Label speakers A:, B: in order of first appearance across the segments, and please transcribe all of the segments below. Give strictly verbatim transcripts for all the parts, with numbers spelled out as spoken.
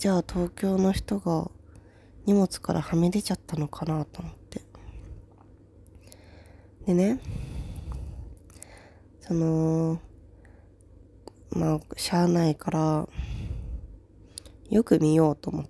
A: じゃあ東京の人が荷物からはみ出ちゃったのかなと思って。でね、そのまあしゃあないからよく見ようと思って、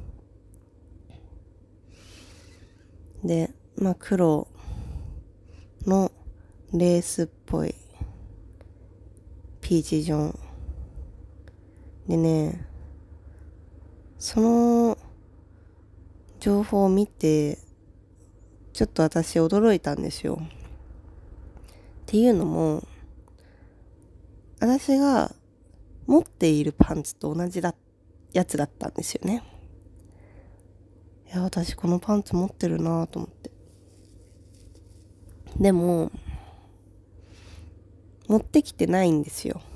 A: でまあ黒のレースっぽいピーチジョンでね、その情報を見てちょっと私驚いたんですよ。っていうのも、私が持っているパンツと同じだやつだったんですよね。いや、私このパンツ持ってるなと思って。でも持ってきてないんですよ。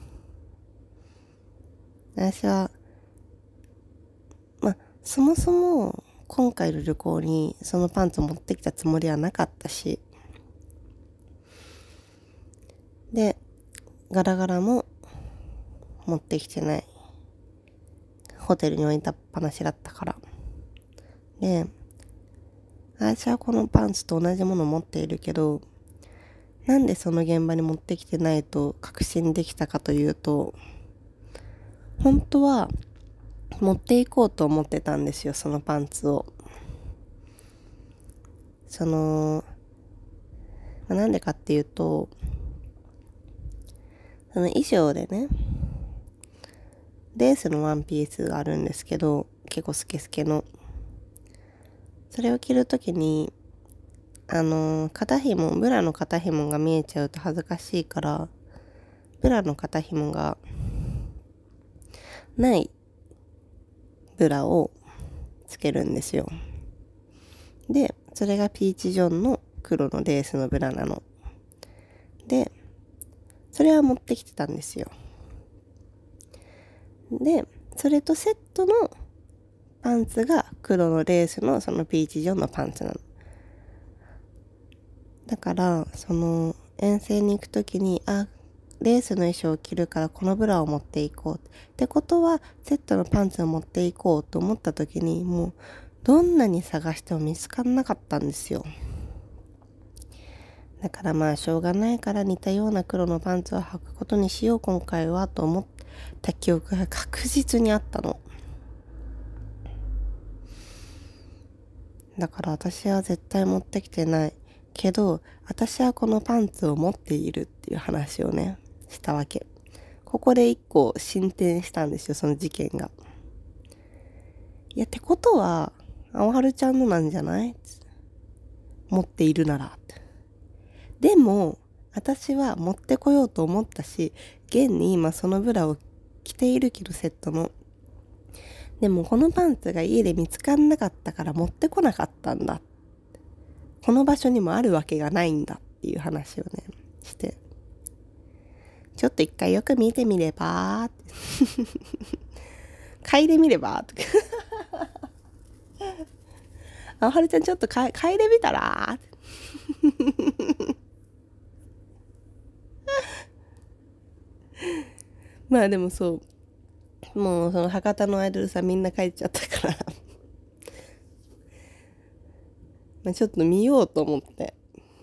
A: 私はまあそもそも今回の旅行にそのパンツを持ってきたつもりはなかったし、でガラガラも持ってきてない、ホテルに置いたっぱなしだったから。で私はこのパンツと同じものを持っているけど、なんでその現場に持ってきてないと確信できたかというと、本当は持っていこうと思ってたんですよ、そのパンツを。その、まあ、なんでかっていうと、その衣装でね、レースのワンピースがあるんですけど、結構スケスケの。それを着るときに、あの、肩紐、ブラの肩紐が見えちゃうと恥ずかしいから、ブラの肩紐がないブラをつけるんですよ。で、それがピーチジョンの黒のレースのブラなの。で、それは持ってきてたんですよ。で、それとセットのパンツが黒のレースのそのピーチジョンのパンツなの。だから、その遠征に行くときに、あ、レースの衣装を着るからこのブラを持っていこうってことは、セットのパンツを持っていこうと思ったときに、もうどんなに探しても見つからなかったんですよ。だからまあしょうがないから似たような黒のパンツを履くことにしよう今回はと思った記憶が確実にあったの。だから私は絶対持ってきてないけど、私はこのパンツを持っているっていう話をねしたわけ。ここで一個進展したんですよ、その事件が。いやってことはあおはるちゃんのなんじゃない？持っているならって。でも私は持ってこようと思ったし、現に今そのブラを着ているけどセットの。でもこのパンツが家で見つかんなかったから持ってこなかったんだ。この場所にもあるわけがないんだっていう話をねして、ちょっと一回よく見てみればーって嗅いでみればとかあはるちゃんちょっと嗅いでみたらーまあでもそう、もうその博多のアイドルさんみんな帰っちゃったからまあちょっと見ようと思って、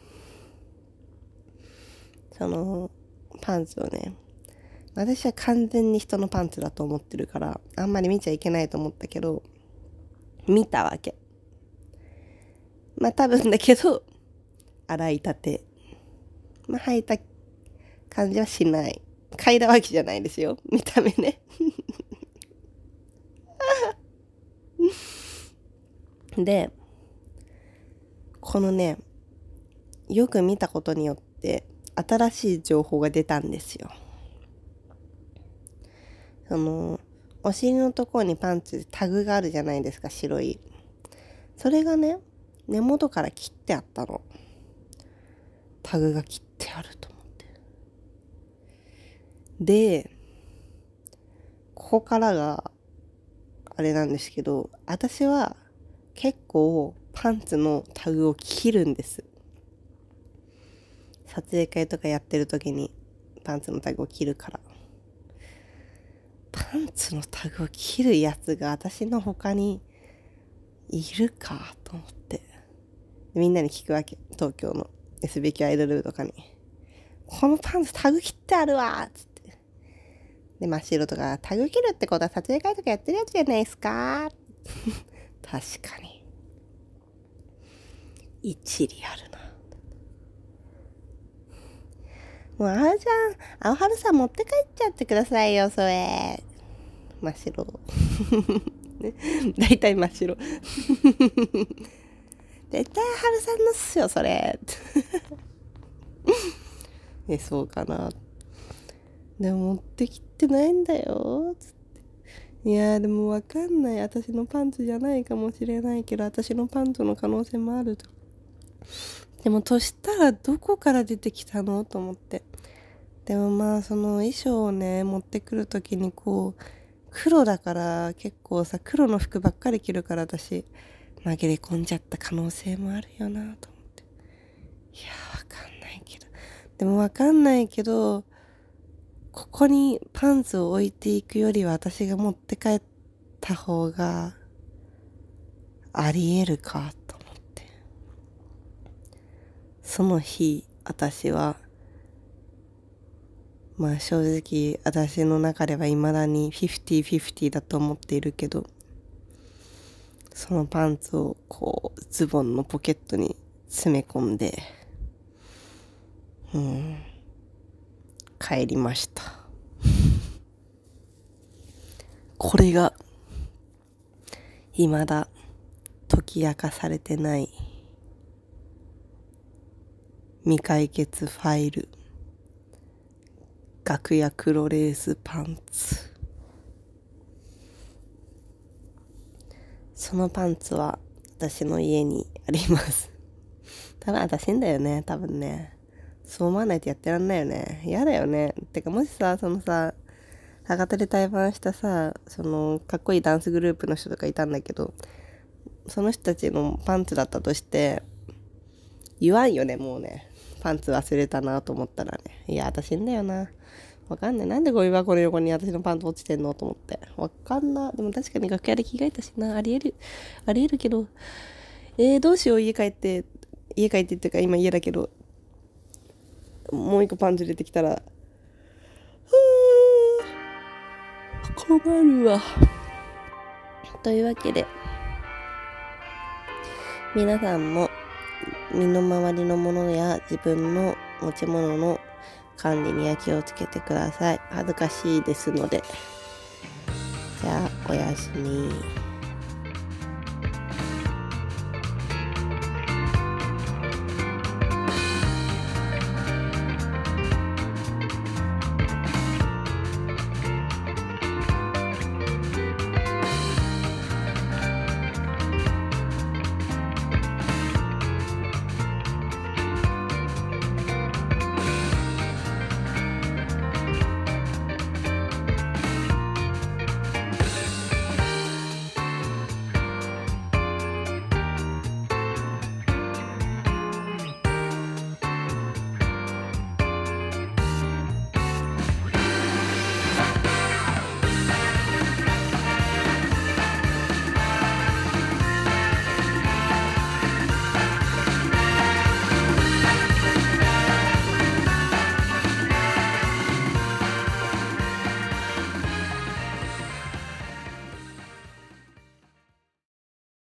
A: そのパンツをね、私は完全に人のパンツだと思ってるからあんまり見ちゃいけないと思ったけど、見たわけ。まあ多分だけど洗いたて、まあ履いた感じはしない、嗅いだわけじゃないですよ、見た目ねでこのね、よく見たことによって新しい情報が出たんですよ。そのお尻のところにパンツでタグがあるじゃないですか、白い。それがね根元から切ってあったの。タグが切ってあると思って。でここからがあれなんですけど、私は結構パンツのタグを切るんです。撮影会とかやってる時にパンツのタグを切るから。パパンツのタグを切るやつが私の他にいるかと思って、みんなに聞くわけ。東京の エスビー 級アイドル部とかに、このパンツタグ切ってあるわーっつって。で、真っ白とか、タグ切るってことは撮影会とかやってるやつじゃないですか確かに一理あるな。もうあーじゃん、青春さん持って帰っちゃってくださいよ、それ。真っ白だいたい真っ白絶対春さんのっすよそれえそうかな。でも持ってきてないんだよつって。いやでもわかんない、私のパンツじゃないかもしれないけど、私のパンツの可能性もあると。でもとしたらどこから出てきたのと思って。でもまあその衣装をね持ってくるときにこう黒だから結構さ、黒の服ばっかり着るから私紛れ込んじゃった可能性もあるよなと思って。いやわかんないけど、でもわかんないけど、ここにパンツを置いていくよりは私が持って帰った方がありえるかと思って。その日私はまあ正直私の中では未だにフィフティフィフティだと思っているけど、そのパンツをこうズボンのポケットに詰め込んで、うん、帰りましたこれが未だ解き明かされてない未解決ファイル、楽屋黒レースパンツ。そのパンツは私の家にあります多分私んだよね、多分ね。そう思わないとやってらんないよね。嫌だよね。てかもしさ、そのさ博多で対バンしたさ、そのかっこいいダンスグループの人とかいたんだけど、その人たちのパンツだったとして言わんよね。もうね、パンツ忘れたなと思ったらね、いや私んだよな。わかんない、なんでゴミ箱の横に私のパンツ落ちてんのと思って。わかんな。でも確かに楽屋で着替えたしな。ありえるありえるけど、えー、どうしよう。家帰って家帰ってっていうか今家だけど、もう一個パンツ出てきたら困るわ。というわけで皆さんも身の回りのものや自分の持ち物の管理には気をつけてください。恥ずかしいですので。じゃあおやすみ。